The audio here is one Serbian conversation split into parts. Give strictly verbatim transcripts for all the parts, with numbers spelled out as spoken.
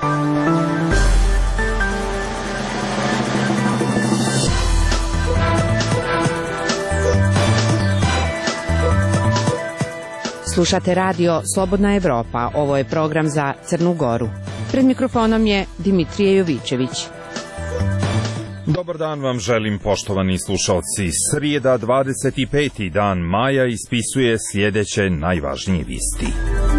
Slušate radio Slobodna Evropa, ovo je program za Crnu Goru. Pred mikrofonom je Dimitrije Jovićević. Dobar dan vam želim, poštovani slušalci. Srijeda, dvadeset peti dan maja, ispisuje sljedeće najvažnije vijesti.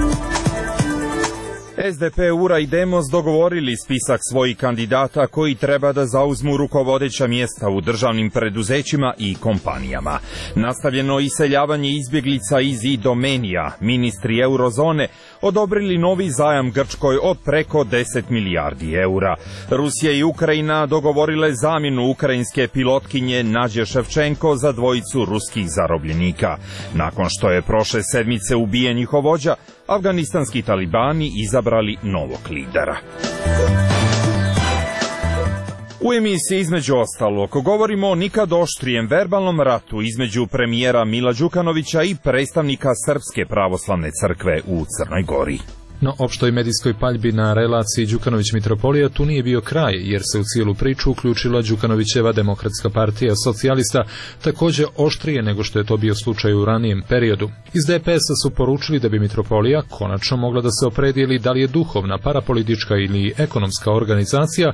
S D P, U R A i Demos dogovorili spisak svojih kandidata koji treba da zauzmu rukovodeća mjesta u državnim preduzećima i kompanijama. Nastavljeno iseljavanje izbjeglica iz Idomenija. Ministri eurozone odobrili novi zajam Grčkoj od preko deset milijardi eura. Rusija i Ukrajina dogovorile zamjenu ukrajinske pilotkinje Nađe Ševčenko za dvojicu ruskih zarobljenika. Nakon što je prošle sedmice ubijen njihov vođa, afganistanski talibani izabrali novog lidera. U emisiji između ostalog govorimo o nikad oštrijem verbalnom ratu između premijera Mila Đukanovića i predstavnika Srpske pravoslavne crkve u Crnoj Gori. No, opštoj medijskoj paljbi na relaciji Đukanović-Mitropolija tu nije bio kraj, jer se u cijelu priču uključila Đukanovićeva Demokratska partija socijalista, također oštrije nego što je to bio slučaj u ranijem periodu. Iz D P S-a su poručili da bi Mitropolija konačno mogla da se opredijeli da li je duhovna, parapolitička ili ekonomska organizacija.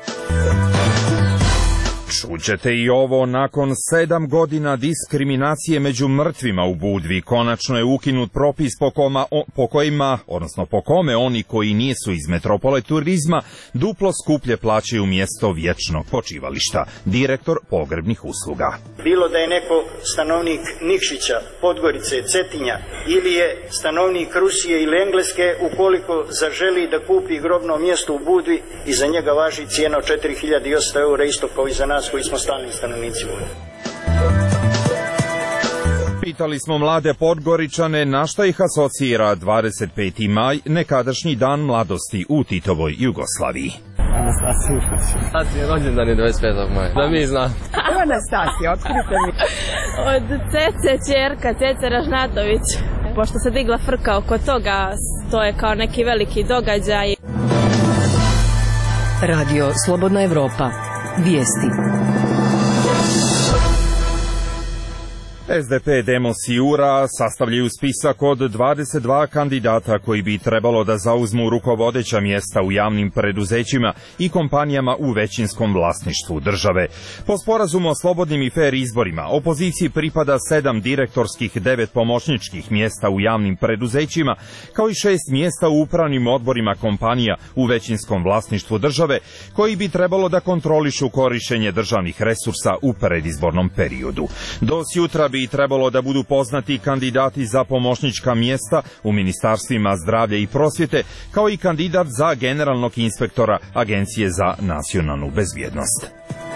Čućete i ovo, nakon sedam godina diskriminacije među mrtvima u Budvi, konačno je ukinut propis po, koma, o, po kojima, odnosno po kome oni koji nisu iz metropole turizma duplo skuplje plaćaju mjesto vječnog počivališta. Direktor pogrebnih usluga. Bilo da je neko stanovnik Nikšića, Podgorice, Cetinja ili je stanovnik Rusije ili Engleske, ukoliko zaželi da kupi grobno mjesto u Budvi, i za njega važi cijena od četiri hiljade osamsto eura, isto kao i za nas koji smo stalni stanovnici. Pitali smo mlade Podgoričane na šta ih asocira dvadeset peti maj, nekadašnji dan mladosti u Titovoj Jugoslaviji. Anastasija. Anastasija, rođendan je dvadeset petog maja. Da mi znam. Anastasija, otkrite mi. Od Cece, čerka, Cece Ražnatović. Pošto se digla frka oko toga, to je kao neki veliki događaj. Radio Slobodna Evropa. Vijesti. S D P, Demos i U R A sastavljaju spisak od dvadeset dva kandidata koji bi trebalo da zauzmu rukovodeća mjesta u javnim preduzećima i kompanijama u većinskom vlasništvu države. Po sporazumu o slobodnim i fer izborima, opoziciji pripada sedam direktorskih, devet pomoćničkih mjesta u javnim preduzećima, kao i šest mjesta u upravnim odborima kompanija u većinskom vlasništvu države, koji bi trebalo da kontrolišu korištenje državnih resursa u predizbornom periodu. Do sjutra bi i trebalo da budu poznati kandidati za pomoćnička mjesta u ministarstvima zdravlja i prosvjete, kao i kandidat za generalnog inspektora Agencije za nacionalnu bezbjednost.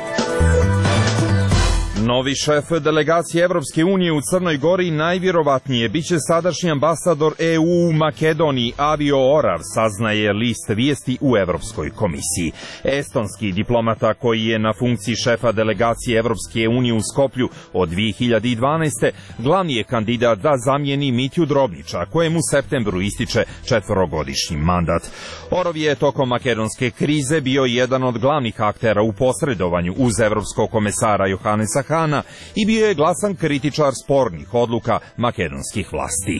Novi šef delegacije Evropske unije u Crnoj Gori najvjerovatnije biće sadašnji ambasador E U u Makedoniji Avio Orar, saznaje list vijesti u Evropskoj komisiji. Estonski diplomata koji je na funkciji šefa delegacije Evropske unije u Skoplju od dvije hiljade dvanaeste. glavni je kandidat da zamijeni Mitju Drobnića, kojemu u septembru ističe četverogodišnji mandat. Orov je tokom makedonske krize bio jedan od glavnih aktera u posredovanju uz evropskog komesara Johanesa Hana i bio je glasan kritičar spornih odluka makedonskih vlasti.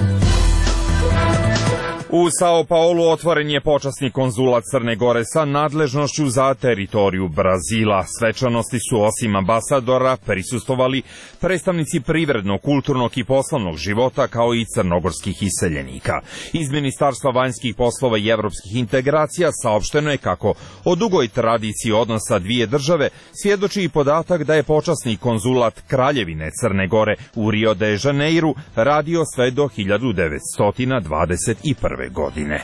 U Sao Paulu otvoren je počasni konzulat Crne Gore sa nadležnošću za teritoriju Brazila. Svečanosti su osim ambasadora prisustvovali predstavnici privrednog, kulturnog i poslovnog života kao i crnogorskih iseljenika. Iz Ministarstva vanjskih poslova i evropskih integracija saopšteno je kako o dugoj tradiciji odnosa dvije države svjedoči i podatak da je počasni konzulat Kraljevine Crne Gore u Rio de Janeiru radio sve do hiljadu devetsto dvadeset prve. godine.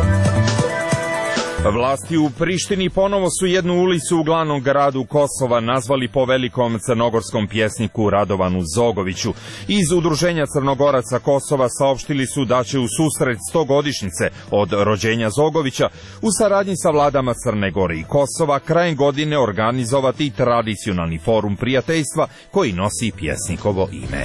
Vlasti u Prištini ponovo su jednu ulicu u glavnom gradu Kosova nazvali po velikom crnogorskom pjesniku Radovanu Zogoviću. Iz Udruženja Crnogoraca Kosova saopštili su da će u susret stogodišnjice od rođenja Zogovića u saradnji sa vladama Crne Gore i Kosova krajem godine organizovati tradicionalni forum prijateljstva koji nosi pjesnikovo ime.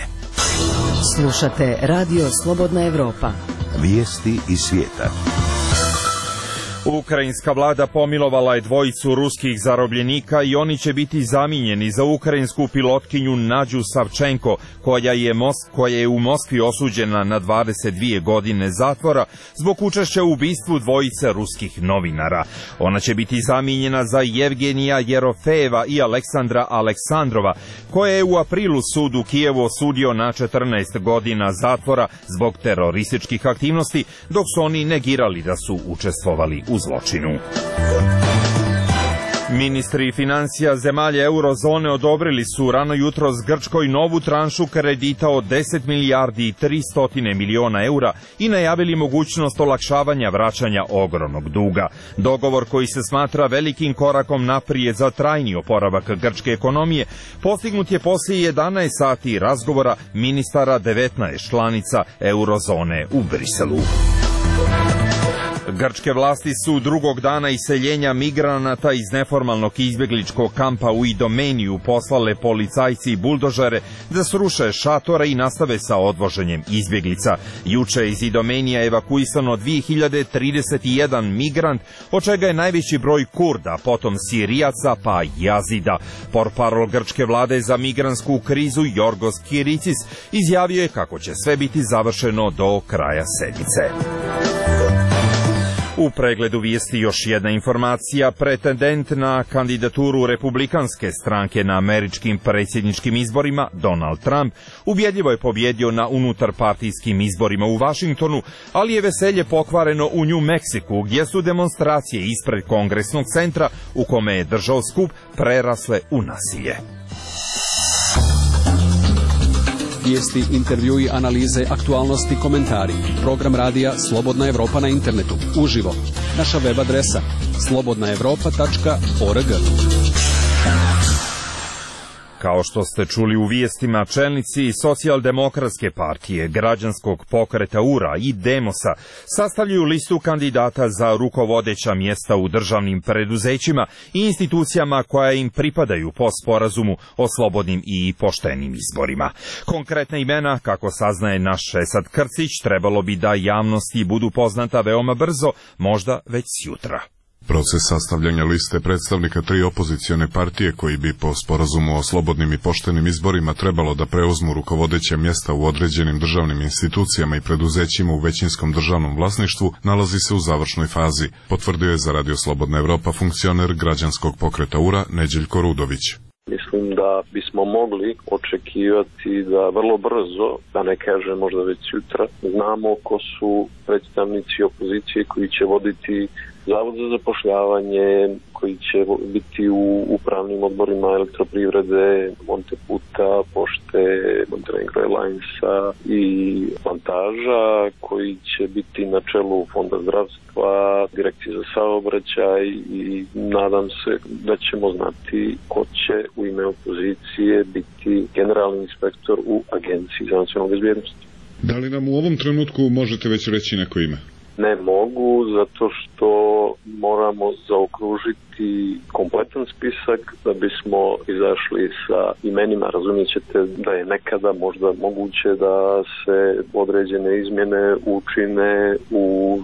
Slušate Radio Slobodna Evropa. Vijesti iz svijeta. Ukrajinska vlada pomilovala je dvojicu ruskih zarobljenika i oni će biti zamijenjeni za ukrajinsku pilotkinju Nađu Savčenko, koja je, Mos- koja je u Moskvi osuđena na dvadeset dvije godine zatvora zbog učešća u ubistvu dvojice ruskih novinara. Ona će biti zamijenjena za Jevgenija Jerofejeva i Aleksandra Aleksandrova, koje je u aprilu sud u Kijevu osudio na četrnaest godina zatvora zbog terorističkih aktivnosti, dok su oni negirali da su učestvovali u zločinu. Ministri financija zemalja eurozone odobrili su rano jutros Grčkoj novu tranšu kredita od deset milijardi i tristo miliona eura i najavili mogućnost olakšavanja vraćanja ogromnog duga. Dogovor koji se smatra velikim korakom naprijed za trajni oporavak grčke ekonomije postignut je poslije jedanaest sati razgovora ministara devetnaest članica eurozone u Briselu. Grčke vlasti su drugog dana iseljenja migranata iz neformalnog izbjegličkog kampa u Idomeniju poslale policajci i buldožere da sruše šatore i nastave sa odvoženjem izbjeglica. Juče iz Idomenija evakuisano dvije hiljade trideset jedan migrant, od čega je najveći broj Kurda, potom Sirijaca pa Jazida. Portparol grčke vlade za migransku krizu Jorgos Kiricis izjavio je kako će sve biti završeno do kraja sedmice. U pregledu vijesti još jedna informacija. Pretendent na kandidaturu republikanske stranke na američkim predsjedničkim izborima, Donald Trump, ubjedljivo je pobjedio na unutarpartijskim izborima u Vašingtonu, ali je veselje pokvareno u New Meksiku, gdje su demonstracije ispred kongresnog centra u kome je držao skup prerasle u nasilje. Vijesti, intervjui, analize, aktualnosti, komentari. Program radija Slobodna Evropa na internetu. Uživo. Naša web adresa slobodna evropa tačka org. Kao što ste čuli u vijestima, čelnici Socijaldemokratske partije, Građanskog pokreta U R A i Demosa sastavljaju listu kandidata za rukovodeća mjesta u državnim preduzećima i institucijama koja im pripadaju po sporazumu o slobodnim i poštenim izborima. Konkretna imena, kako saznaje naš Esad Krcić, trebalo bi da javnosti budu poznata veoma brzo, možda već sjutra. Proces sastavljanja liste predstavnika tri opozicione partije koji bi po sporazumu o slobodnim i poštenim izborima trebalo da preuzmu rukovodeća mjesta u određenim državnim institucijama i preduzećima u većinskom državnom vlasništvu nalazi se u završnoj fazi, potvrdio je za Radio Slobodna Evropa funkcioner Građanskog pokreta U R A Neđeljko Rudović. Mislim da bismo mogli očekivati da vrlo brzo, da ne kažem možda već sutra, znamo ko su predstavnici opozicije koji će voditi Zavod za zapošljavanje, koji će biti u upravnim odborima Elektroprivrede, Monteputa, Pošte, Montenegro Airlinesa i Plantaža, koji će biti na čelu Fonda zdravstva, Direkcije za saobraćaj i nadam se da ćemo znati ko će u ime opozicije biti generalni inspektor u Agenciji za nacionalnu bezbjednost. Da li nam u ovom trenutku možete već reći neko ime? Ne mogu, zato što moramo zaokružiti kompletan spisak da bismo izašli sa imenima. Razumijet ćete da je nekada možda moguće da se određene izmjene učine u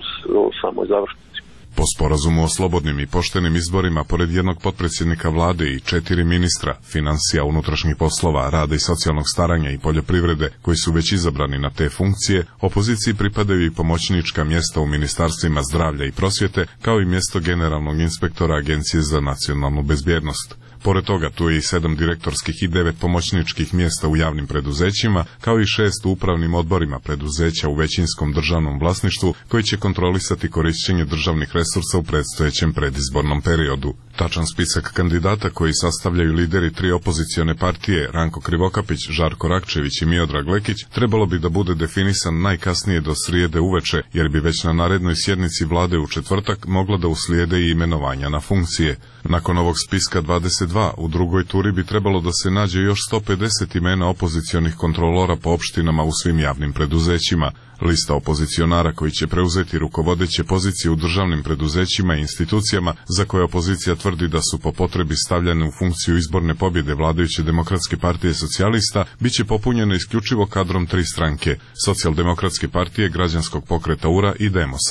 samoj završnici. Po sporazumu o slobodnim i poštenim izborima, pored jednog potpredsjednika vlade i četiri ministra, financija, unutrašnjih poslova, rada i socijalnog staranja i poljoprivrede, koji su već izabrani na te funkcije, opoziciji pripadaju i pomoćnička mjesta u ministarstvima zdravlja i prosvjete, kao i mjesto generalnog inspektora Agencije za nacionalnu bezbjednost. Pored toga, tu je i sedam direktorskih i devet pomoćničkih mjesta u javnim preduzećima, kao i šest u upravnim odborima preduzeća u većinskom državnom vlasništvu, koji će kontrolisati korišćenje državnih resursa u predstojećem predizbornom periodu. Tačan spisak kandidata koji sastavljaju lideri tri opozicione partije, Ranko Krivokapić, Žarko Rakčević i Miodrag Lekić, trebalo bi da bude definisan najkasnije do srijede uveče, jer bi već na narednoj sjednici vlade u četvrtak mogla da uslijede i imenovanja na funkcije. Nakon ovog spiska dvadeset dva, u drugoj turi bi trebalo da se nađe još sto pedeset imena opozicionih kontrolora po opštinama u svim javnim preduzećima. Lista opozicionara koji će preuzeti rukovodeće pozicije u državnim preduzećima i institucijama za koje opozicija tvrdi da su po potrebi stavljene u funkciju izborne pobjede vladajuće Demokratske partije socijalista, bit će popunjena isključivo kadrom tri stranke, Socijaldemokratske partije, Građanskog pokreta U R A i Demosa.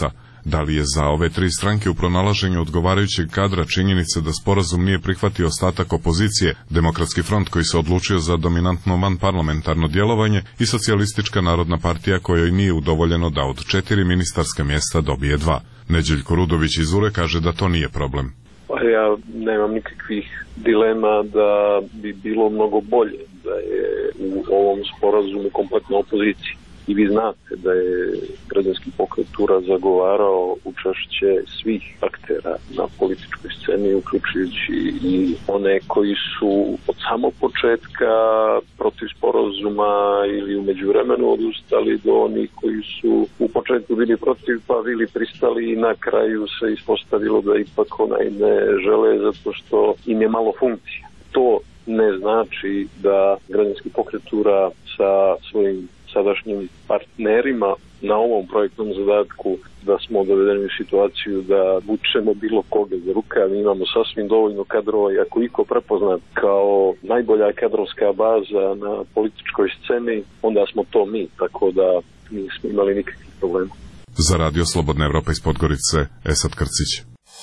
Da li je za ove tri stranke u pronalaženju odgovarajućeg kadra činjenica da sporazum nije prihvatio ostatak opozicije, Demokratski front koji se odlučio za dominantno vanparlamentarno djelovanje i Socijalistička narodna partija kojoj nije udovoljeno da od četiri ministarska mjesta dobije dva. Neđeljko Rudović iz U R E kaže da to nije problem. Ja nemam nikakvih dilema da bi bilo mnogo bolje da je u ovom sporazumu kompletna opozicija. I vi znate da je građanski pokret Tura zagovarao učešće svih aktera na političkoj sceni, uključujući i one koji su od samog početka protiv sporazuma ili u međuvremenu odustali do onih koji su u početku bili protiv pa bili pristali i na kraju se ispostavilo da ipak onaj ne žele zato što im je malo funkcija. To ne znači da građanski pokret Tura sa svojim sadašnjim partnerima na ovom projektnom zadatku da smo dovedeni u situaciju da vučemo bilo koga za rukav. Mi imamo sasvim dovoljno kadrova i ako iko prepoznat kao najbolja kadrovska baza na političkoj sceni, onda smo to mi, tako da nismo imali nikakvih problema. Za Radio Slobodna Evropa iz Podgorice, Esad Krcić.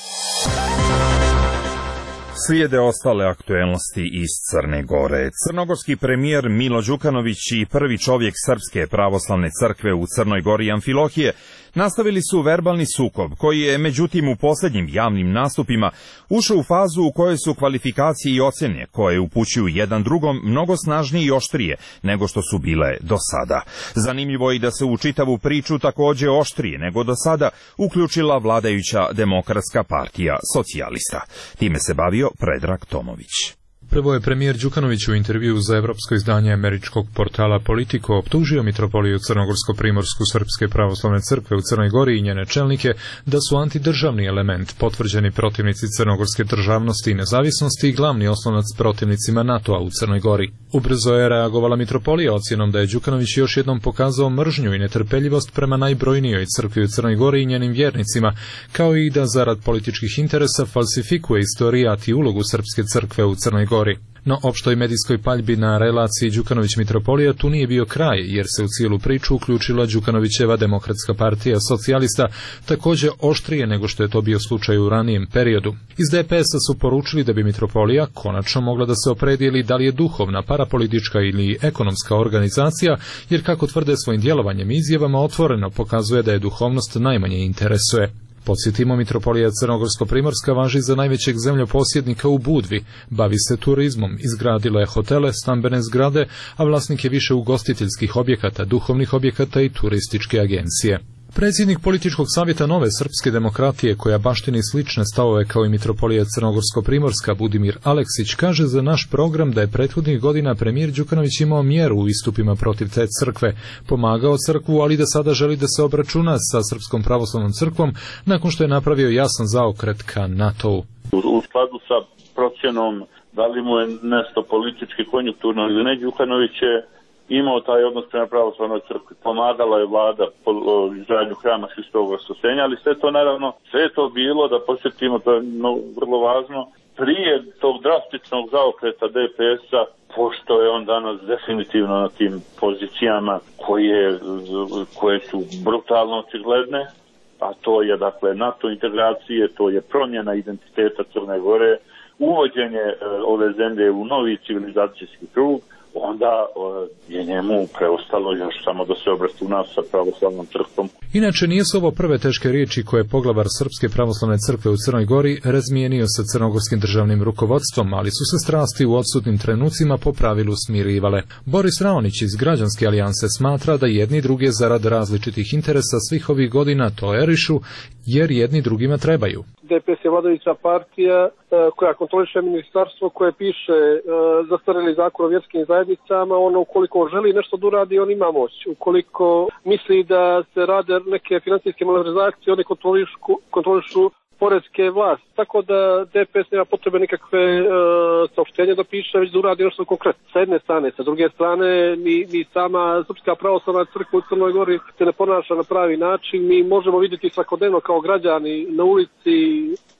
Slijede ostale aktuelnosti iz Crne Gore. Crnogorski premijer Milo Đukanović i prvi čovjek Srpske pravoslavne crkve u Crnoj Gori Amfilohije nastavili su verbalni sukob koji je međutim u posljednjim javnim nastupima ušao u fazu u kojoj su kvalifikacije i ocjene koje upućuju jedan drugom mnogo snažnije i oštrije nego što su bile do sada. Zanimljivo je i da se u čitavu priču također oštrije nego do sada uključila vladajuća Demokratska partija socijalista. Time se bavio Predrag Tomović. Prvo je premijer Đukanović u intervju za evropsko izdanje američkog portala Politico optužio mitropoliju Crnogorsko-Primorsku Srpske pravoslavne crkve u Crnoj Gori i njene čelnike da su antidržavni element, potvrđeni protivnici crnogorske državnosti i nezavisnosti i glavni oslonac protivnicima NATO-a u Crnoj Gori. Ubrzo je reagovala mitropolija ocjenom da je Đukanović još jednom pokazao mržnju i netrpeljivost prema najbrojnijoj crkvi u Crnoj Gori i njenim vjernicima, kao i da zarad političkih interesa falsifikuje istorijat i ulogu Srpske crkve u Crnoj Gori. No opštoj medijskoj paljbi na relaciji Đukanović-mitropolija tu nije bio kraj, jer se u cijelu priču uključila Đukanovićeva Demokratska partija socijalista, također oštrije nego što je to bio slučaj u ranijem periodu. Iz D P S-a su poručili da bi mitropolija konačno mogla da se opredijeli da li je duhovna, parapolitička ili ekonomska organizacija, jer kako tvrde svojim djelovanjem i izjavama otvoreno pokazuje da je duhovnost najmanje interesuje. Podsjetimo, mitropolija Crnogorsko-Primorska važi za najvećeg zemljoposjednika u Budvi, bavi se turizmom, izgradila je hotele, stambene zgrade, a vlasnik je više ugostiteljskih objekata, duhovnih objekata i turističke agencije. Predsjednik političkog savjeta Nove srpske demokratije, koja baštini slične stavove kao i mitropolija Crnogorsko-Primorska Budimir Aleksić, kaže za naš program da je prethodnih godina premijer Đukanović imao mjeru u istupima protiv te crkve, pomagao crkvu, ali da sada želi da se obračuna sa Srpskom pravoslavnom crkvom nakon što je napravio jasan zaokret ka NATO-u. U skladu sa procjenom da li mu je nešto politički konjunkturno ili ne, Đukanović je imao taj odnos prema pravoslavnoj crkvi. Pomagala je vlada po izgradnju hrama Hristovog Vaskrsenja, ali sve to naravno, sve je to bilo, da posjetimo, to je no, vrlo važno, prije tog drastičnog zaokreta D P S-a, pošto je on danas definitivno na tim pozicijama koje, koje su brutalno očigledne, a to je dakle NATO integracije, to je promjena identiteta Crne Gore, uvođenje e, ove zemlje u novi civilizacijski krug, onda je njemu preostalo još samo da se obračuna sa pravoslavnom crkvom. Inače, nisu ovo prve teške riječi koje je poglavar Srpske pravoslavne crkve u Crnoj Gori razmijenio sa crnogorskim državnim rukovodstvom, ali su se strasti u odsutnim trenucima po pravilu smirivale. Boris Raonić iz Građanske alijanse smatra da jedni druge zarad različitih interesa svih ovih godina tolerišu, jer jedni drugima trebaju. D P S je vladajuća partija koja kontroliše ministarstvo koje piše zastarjeli zakon o vjerskim zajednicama. Ono ukoliko želi nešto da uradi, on ima moć. Ukoliko misli da se rade neke financijske malverzacije, one kontrolišu, kontrolišu poreske vlasti. Tako da D P S nema potrebe nikakve e, saopštenja da piše, već da uradi nešto konkretno. Sa jedne strane, sa druge strane, mi, mi sama Srpska pravoslavna crkva u Crnoj Gori se ne ponaša na pravi način. Mi možemo vidjeti svakodnevno kao građani na ulici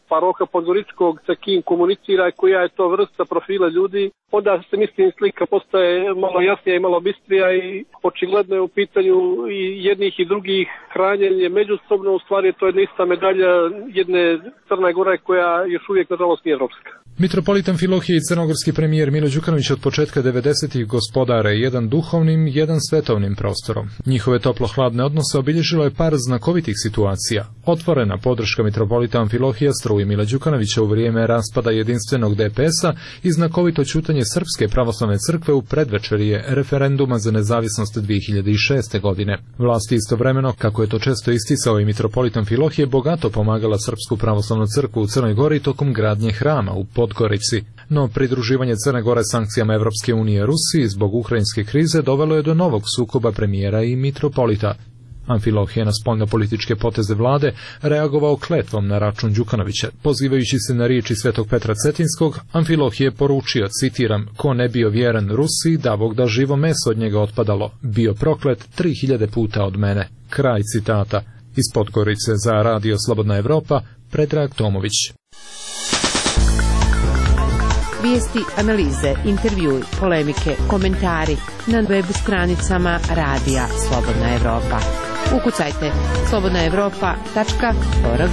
Paroha Podgoričkog sa kim komunicira i koja je to vrsta profila ljudi, onda se mislim slika postaje malo jasnija i malo bistrija i očigledno je u pitanju i jednih i drugih hranjenje međusobno, u stvari to je ista medalja jedne Crne Gore koja još uvijek nažalost nije evropska. Mitropolitan Filohije i crnogorski premijer Milo Đukanović od početka devedesetih gospodare jedan duhovnim, jedan svetovnim prostorom. Njihove toplo-hladne odnose obilježilo je par znakovitih situacija. Otvorena podrška mitropolita Amfilohija struji Mila Đukanovića u vrijeme raspada jedinstvenog D P S-a i znakovito ćutanje Srpske pravoslavne crkve u predvečerje referenduma za nezavisnost dvije hiljade šeste. godine. Vlasti istovremeno, kako je to često isticao i mitropolit Amfilohije, bogato pomagala Srpsku pravoslavnu crkvu u Crnoj Gori tokom gradnje hrama u Podgorici. No pridruživanje Crne Gore sankcijama Evropske unije Rusiji zbog ukrajinske krize dovelo je do novog sukoba premijera i mitropolita. Amfilohije na spoljnopolitičke poteze vlade reagovao kletvom na račun Đukanovića. Pozivajući se na riječi svetog Petra Cetinskog, Amfilohije je poručio, citiram, ko ne bio vjeren Rusiji, da Bog da živo meso od njega otpadalo, bio proklet tri hiljade puta od mene. Kraj citata. Iz Podgorice za Radio Slobodna Evropa, Predrag Tomović. Vijesti, analize, intervjui, polemike, komentari na web stranicama Radija Slobodna Evropa. Ukucajte slobodna evropa tačka org.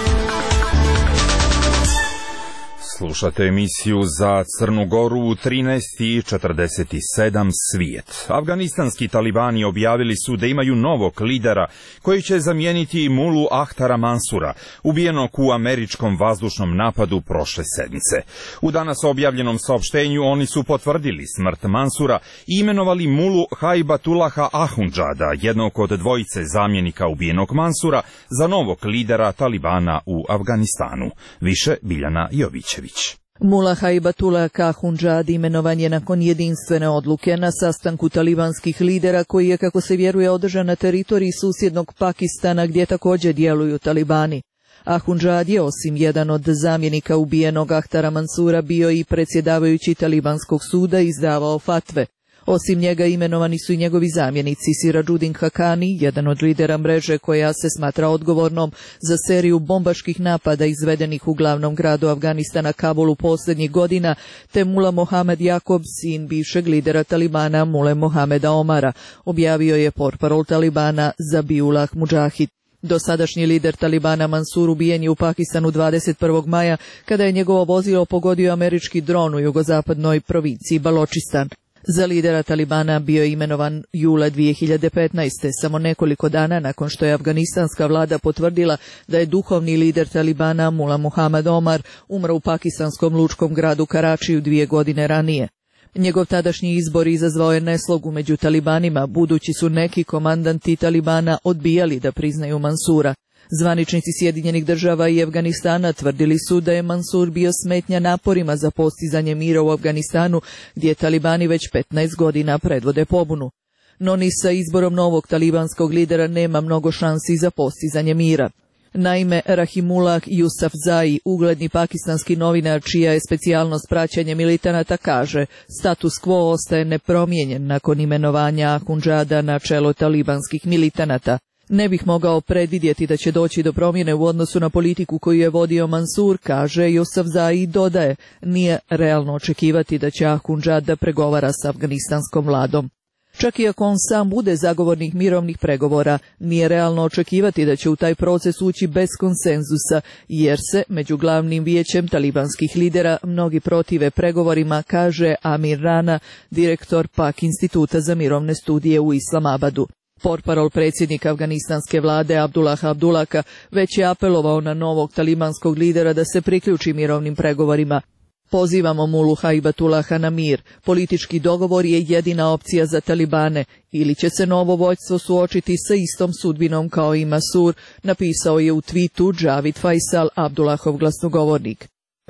Slušate emisiju za Crnu Goru u trinaest i četrdeset sedam Svijet. Afganistanski talibani objavili su da imaju novog lidera koji će zamijeniti Mulu Ahtara Mansura, ubijenog u američkom vazdušnom napadu prošle sedmice. U danas objavljenom saopštenju oni su potvrdili smrt Mansura i imenovali Mulu Haibatullaha Ahundžada, jednog od dvojice zamjenika ubijenog Mansura, za novog lidera talibana u Afganistanu. Više Biljana Jovićević. Mula Haibatullah Ahundžad imenovan je nakon jedinstvene odluke na sastanku talibanskih lidera koji je, kako se vjeruje, održan na teritoriji susjednog Pakistana gdje također djeluju talibani. Ahundžad je, osim jedan od zamjenika ubijenog Ahtara Mansura, bio i predsjedavajući talibanskog suda i izdavao fatve. Osim njega imenovani su i njegovi zamjenici Sirađudin Hakani, jedan od lidera mreže koja se smatra odgovornom za seriju bombaških napada izvedenih u glavnom gradu Afganistana Kabulu posljednjih godina, te Mula Mohamed Jakob, sin bivšeg lidera talibana Mule Mohameda Omara, objavio je portparol talibana Zabiullah Mudžahid. Dosadašnji lider talibana Mansur ubijen je u Pakistanu dvadeset prvog maja kada je njegovo vozilo pogodio američki dron u jugozapadnoj provinciji Baločistan. Za lidera talibana bio je imenovan jula dvije hiljade petnaeste. samo nekoliko dana nakon što je afganistanska vlada potvrdila da je duhovni lider talibana Mula Mohamed Omar umro u pakistanskom lučkom gradu Karačiju dvije godine ranije. Njegov tadašnji izbor izazvao je neslogu među talibanima, budući su neki komandanti talibana odbijali da priznaju Mansura. Zvaničnici Sjedinjenih država i Afganistana tvrdili su da je Mansur bio smetnja naporima za postizanje mira u Afganistanu, gdje talibani već petnaest godina predvode pobunu. No ni sa izborom novog talibanskog lidera nema mnogo šansi za postizanje mira. Naime, Rahimullah Yousafzai, ugledni pakistanski novinar čija je specijalnost praćenje militanata, kaže, status quo ostaje nepromijenjen nakon imenovanja Ahundžada na čelo talibanskih militanata. Ne bih mogao predvidjeti da će doći do promjene u odnosu na politiku koju je vodio Mansur, kaže Yousafzai i dodaje, nije realno očekivati da će Ahundžad da pregovara s afganistanskom vladom. Čak i ako on sam bude zagovornik mirovnih pregovora, nije realno očekivati da će u taj proces ući bez konsenzusa, jer se među glavnim vijećem talibanskih lidera mnogi protive pregovorima, kaže Amir Rana, direktor Pak instituta za mirovne studije u Islamabadu. Portparol predsjednika afganistanske vlade Abdullah Abdullaka već je apelovao na novog talibanskog lidera da se priključi mirovnim pregovorima. Pozivamo Mulu Haibatullaha na mir. Politički dogovor je jedina opcija za talibane. Ili će se novo vođstvo suočiti sa istom sudbinom kao i Mansur, napisao je u tweetu Javid Faisal, Abdullahov glasnogovornik.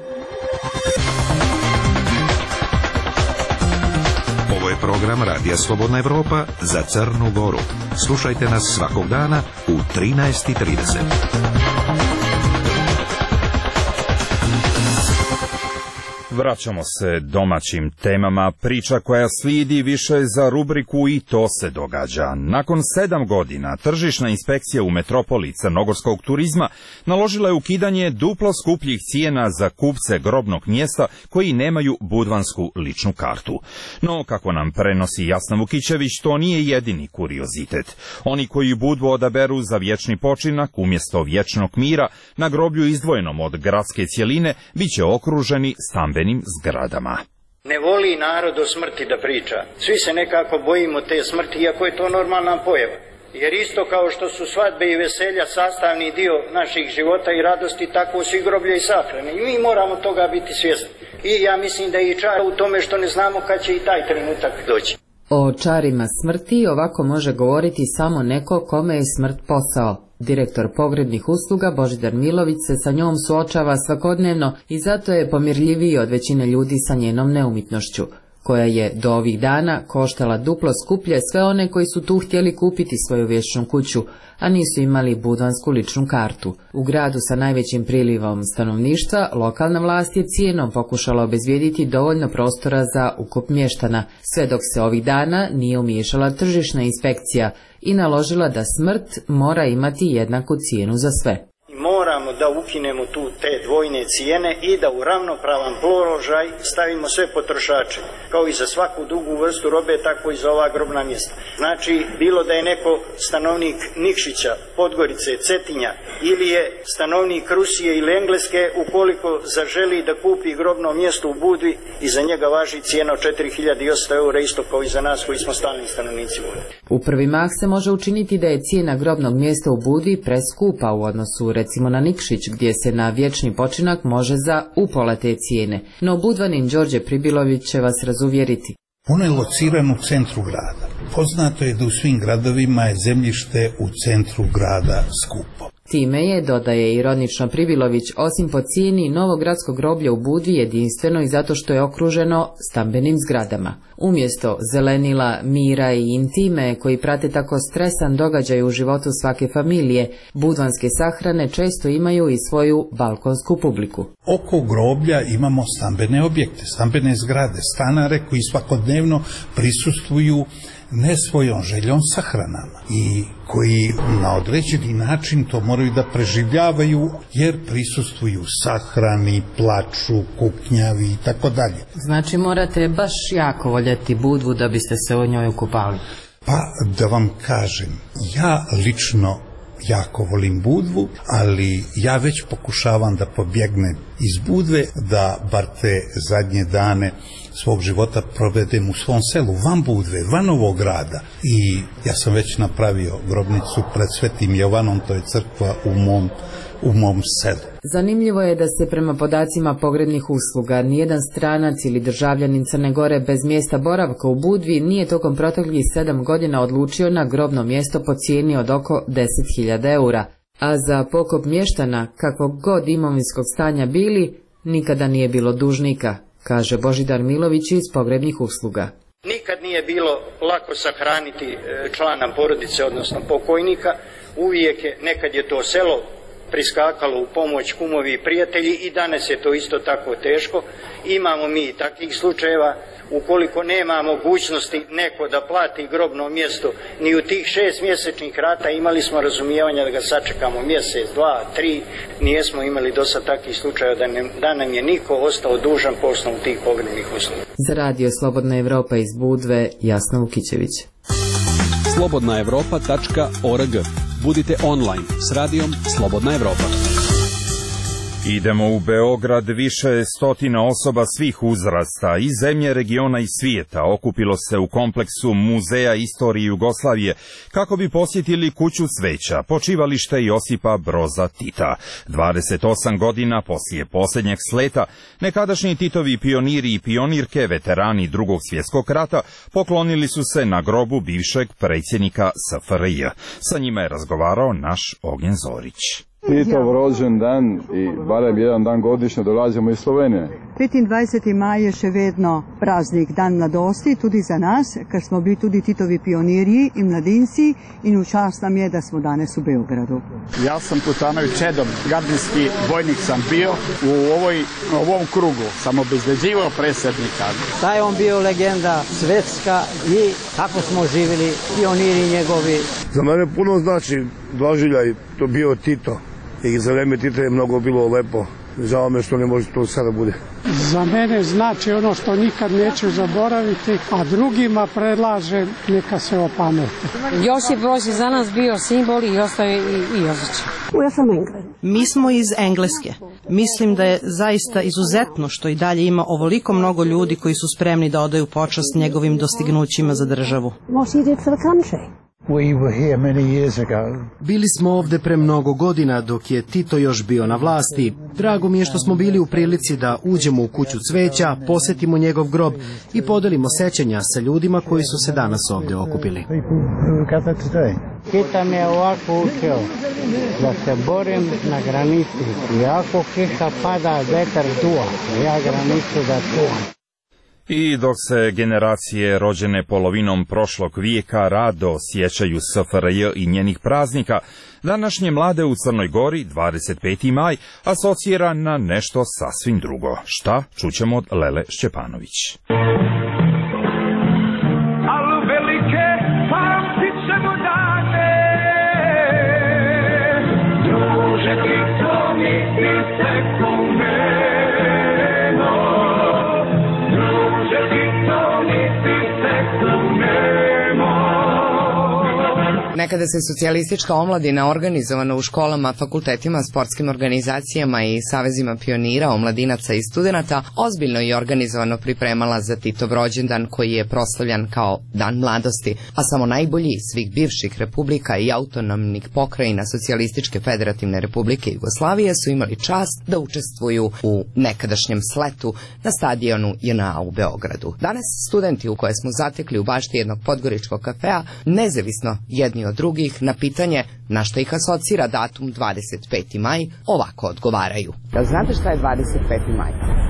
Ovo je program Radija Slobodna Evropa za Crnu Goru. Slušajte nas svakog dana u trinaest i trideset. Vraćamo se domaćim temama. Priča koja slijedi više za rubriku I to se događa. Nakon sedam godina tržišna inspekcija u metropoli crnogorskog turizma naložila je ukidanje duplo skupljih cijena za kupce grobnog mjesta koji nemaju budvansku ličnu kartu. No, kako nam prenosi Jasna Vukićević, to nije jedini kuriozitet. Oni koji Budvu odaberu za vječni počinak umjesto vječnog mira na groblju izdvojenom od gradske cjeline bit će okruženi stambenim zgradama. Ne voli narod o smrti da priča. Svi se nekako bojimo te smrti, iako je to normalna pojava. Jer isto kao što su svadbe i veselja sastavni dio naših života i radosti, tako su i groblje i sahrane. I mi moramo toga biti svjesni. I ja mislim da je i čar u tome što ne znamo kad će i taj trenutak doći. O čarima smrti ovako može govoriti samo neko kome je smrt posao. Direktor pogrebnih usluga Božidar Milović se sa njom suočava svakodnevno i zato je pomirljiviji od većine ljudi sa njenom neumitnošću, koja je do ovih dana koštala duplo skuplje sve one koji su tu htjeli kupiti svoju vječnu kuću, a nisu imali budvansku ličnu kartu. U gradu sa najvećim prilivom stanovništva lokalna vlast je cijenom pokušala obezbijediti dovoljno prostora za ukup mještana, sve dok se ovih dana nije umiješala tržišna inspekcija i naložila da smrt mora imati jednaku cijenu za sve. Moramo da ukinemo tu te dvojne cijene i da u ravnopravan položaj stavimo sve potrošače, kao i za svaku drugu vrstu robe, tako i za ova grobna mjesta. Znači, bilo da je neko stanovnik Nikšića, Podgorice, Cetinja ili je stanovnik Rusije ili Engleske, ukoliko zaželi da kupi grobno mjesto u Budvi, i za njega važi cijena od četiri hiljade osamsto eura, isto kao i za nas koji smo stalni stanovnici Budvi. U prvi mah se može učiniti da je cijena grobnog mjesta u Budvi preskupa u odnosu recimo na Nikšić, gdje se na vječni počinak može za upola te cijene. No Budvanin Đorđe Pribilović će vas razuvjeriti. Ono je locirano u centru grada. Poznato je da u svim gradovima je zemljište u centru grada skupo. Time je, dodaje ironično Pribilović, osim po cijeni, novo gradsko groblje u Budvi jedinstveno i zato što je okruženo stambenim zgradama. Umjesto zelenila, mira i intime koji prate tako stresan događaj u životu svake familije, budvanske sahrane često imaju i svoju balkonsku publiku. Oko groblja imamo stambene objekte, stambene zgrade, stanare koji svakodnevno prisustvuju ne svojom željom sahranama i koji na određeni način to moraju da preživljavaju jer prisustvuju sahrani, plaču, kuknjavi i tako dalje. Znači morate baš jako voljeti Budvu da biste se u njoj okupali? Pa da vam kažem, ja lično jako volim Budvu, ali ja već pokušavam da pobjegnem iz Budve, da bar te zadnje dane svog života provedem u svom selu, van Budve, van ovog grada. I ja sam već napravio grobnicu pred Svetim Jovanom, to je crkva u mom, u mom selu. Zanimljivo je da se prema podacima pogrebnih usluga nijedan stranac ili državljanin Crne Gore bez mjesta boravka u Budvi nije tokom proteklih sedam godina odlučio na grobno mjesto po cijeni od oko deset hiljada eura, a za pokop mještana, kakvog god imovinskog stanja bili, nikada nije bilo dužnika, kaže Božidar Milović iz pogrebnih usluga. Nikad nije bilo lako sahraniti člana porodice, odnosno pokojnika, uvijek je, nekad je to selo priskakalo u pomoć, kumovi i prijatelji, i danas je to isto tako teško. Imamo mi takvih slučajeva, ukoliko nema mogućnosti neko da plati grobno mjesto ni u tih šest mjesečnih rata, imali smo razumijevanja da ga sačekamo mjesec, dva, tri, nijesmo imali do sad takvih slučajeva da, ne, da nam je niko ostao dužan po osnovu tih pogrebnih usluga. Za radio Slobodna Evropa iz Budve, Jasna Vukićević. slobodna evropa tačka org. Budite online s radijom Slobodna Evropa. Idemo u Beograd. Više stotina osoba svih uzrasta iz zemlje, regiona i svijeta okupilo se u kompleksu Muzeja istorije Jugoslavije kako bi posjetili kuću cveća, počivalište Josipa Broza Tita. dvadeset osam godina poslije posljednjeg sleta, nekadašnji Titovi pioniri i pionirke, veterani Drugog svjetskog rata, poklonili su se na grobu bivšeg predsjednika S F R J. Sa njima je razgovarao naš Ognjen Zorić. Titov rođendan i barem jedan dan godišnje dolazimo iz Slovenije. petindvajseti maj je še vedno praznik dan mladosti, tudi za nas, ker smo bili tudi Titovi pionirji in mladinci in v čast nam je, da smo danes v Beogradu. Ja sam Putanović Čedom, gardijski vojnik sam bio, u ovoj, ovom krugu sam obezbeđivao predsjednika. Da je on bio legenda svetska i kako smo živjeli, pioniri njegovi. Za mene puno znači doživljaj, to bio Tito i za vreme Tita je mnogo bilo lepo. Žao me što ne može to sada bude. Za mene znači ono što nikad neću zaboraviti, a drugima predlažem neka se opamete. Josip Broz je za nas bio simbol i ostaje i Jozić. Ja sam England. Mi smo iz Engleske. Mislim da je zaista izuzetno što i dalje ima ovoliko mnogo ljudi koji su spremni da odaju počast njegovim dostignućima za državu. What he did for the country. We were here many years ago. Bili smo ovde pre mnogo godina dok je Tito još bio na vlasti. Drago mi je što smo bili u prilici da uđemo u kuću cveća, posetimo njegov grob i podelimo sećanja sa ljudima koji su se danas ovde okupili. Tito me ovako učio da se borim na granici. I ako kiša pada, vetar duva. Ja granicu da čuvam. I dok se generacije rođene polovinom prošlog vijeka rado sjećaju S F R J i njenih praznika, današnje mlade u Crnoj Gori dvadeset peti maj asocira na nešto sasvim drugo. Šta? Čućemo od Lele Šćepanović. Al velike pamtit ćemo dane, druže ti to misli se kome. Nekada se socijalistička omladina organizovana u školama, fakultetima, sportskim organizacijama i savezima pionira, omladinaca i studenata ozbiljno i organizovano pripremala za Titov rođendan koji je proslavljan kao Dan mladosti, a samo najbolji svih bivših republika i autonomnih pokrajina Socijalističke federativne republike Jugoslavije su imali čast da učestvuju u nekadašnjem sletu na stadionu J N A u Beogradu. Danas studenti u koje smo zatekli u bašti jednog podgoričkog kafea, nezavisno jedni od drugih, na pitanje na što ih asocira datum dvadeset peti maj, ovako odgovaraju. Da znate šta je dvadeset peti maj?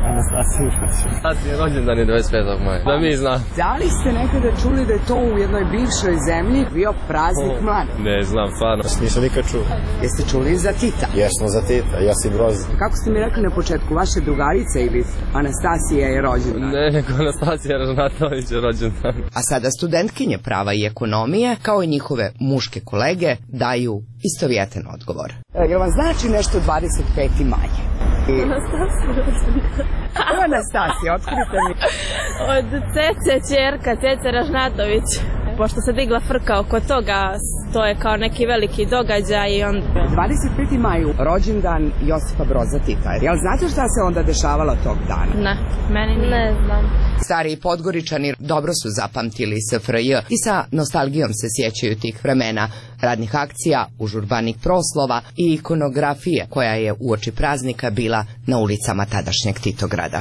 Anastasija, rođendan je dvadeset petog maja. Da mi znam. Da li ste nekada čuli da je to u jednoj bivšoj zemlji bio praznik mladih? Ne znam, stvarno. Nisam nikad čuo. Jeste čuli za Tita? Jesmo za Tita, Josip Broz. Kako ste mi rekli na početku, vaše drugarice ili Anastasija je rođendan? Ne, nego Anastasija Ražnatović je rođendan. A sada studentkinje prava i ekonomije, kao i njihove muške kolege, daju istovjetan odgovor. Jel vam znači nešto dvadeset peti maj? Anastasija rođendan. Anastasija, otkrite mi. Od Cece čerka, Cece Ražnatović. Pošto se digla frka oko toga, to je kao neki veliki događaj i on... dvadeset peti maj, rođendan Josipa Broza Tita. Jel znate šta se onda dešavalo tog dana? Ne, meni ne znam. Stariji Podgoričani dobro su zapamtili S F R J i sa nostalgijom se sjećaju tih vremena, radnih akcija, užurbanih proslova i ikonografije koja je uoči praznika bila na ulicama tadašnjeg Titograda.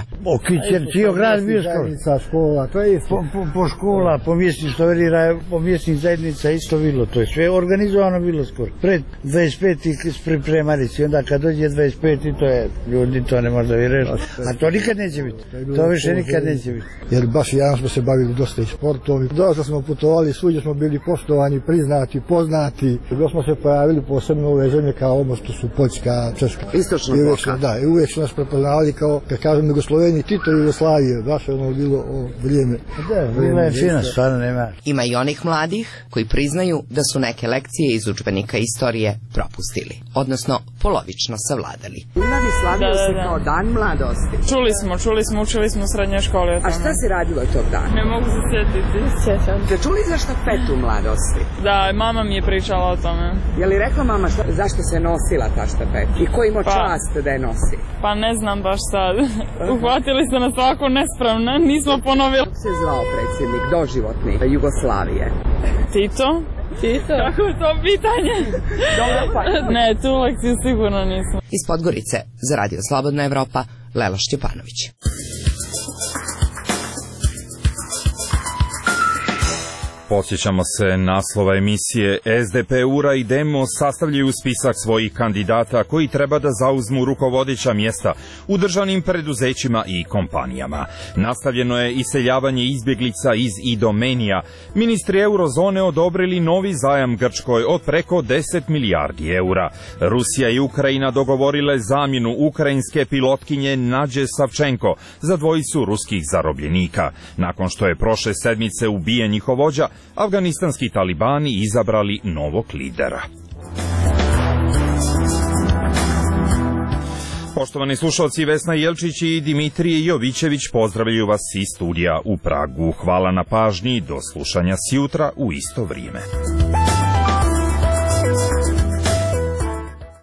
Cijel grad bio škola, to je po, po, po škola, po mjesni stoverira, po mjesnih zajednica isto bilo, to je sve organizovano bilo skoro. Pred dvadeset peti pripremali se, onda kad dođe dvadeset peti to je, ljudi to ne možda vjeruješ, a to nikad neće biti, to više nikad neće biti. Jer baš i ja smo se bavili dosta i sportom, dosta smo putovali, svuđe smo bili poštovani, priznati, poznati, dok smo se pojavili posebno ove zemlje kao ovo što su Poljska, Češka. Istočno bloka. Da, i uvijek su nas prepoznavali kao, kad kažem Jugosloveniji, Tito i Jugoslavije, baš je ono bilo o vrijeme. Da, vrijeme je fina, stvarno nema. Ima i onih mladih koji priznaju da su neke lekcije iz udžbenika istorije propustili, odnosno polovično savladali. Mladi slavio se kao dan mladosti. Čuli smo, čuli smo, učili smo u srednjoj školi. A šta se radilo tog dana? Ne mogu se sjetiti. Sjećam. Ste čuli za štafetu mladosti? Da, mama mi je pričala o tome. Je li rekla mama šta, zašto se nosila ta štafeta? I ko imao pa, čast da je nosi? Pa ne znam baš sad. Uhvatili ste nas ovako nespravno, nismo ponovili. Kako se zvao predsjednik doživotni Jugoslavije? Tito? Tito? Kako je to pitanje? Dobro, pa. Ne, tu lekciju sigurno nismo. Iz Podgorice, za Radio Slobodna Evropa, Lela Šćepanović. Podsjećamo se naslova emisije. S D P, U R A i Demo sastavljaju spisak svojih kandidata koji treba da zauzmu rukovodeća mjesta u državnim preduzećima i kompanijama. Nastavljeno je iseljavanje izbjeglica iz Idomenija. Ministri eurozone odobrili novi zajam Grčkoj od preko deset milijardi eura. Rusija i Ukrajina dogovorile zamjenu ukrajinske pilotkinje Nađe Savčenko za dvojicu ruskih zarobljenika. Nakon što je prošle sedmice ubijen njihov vođa, afganistanski talibani izabrali novog lidera. Poštovani slušalci, Vesna Jelčić i Dimitrije Jovićević pozdravljaju vas iz studija u Pragu. Hvala na pažnji, do slušanja sjutra u isto vrijeme.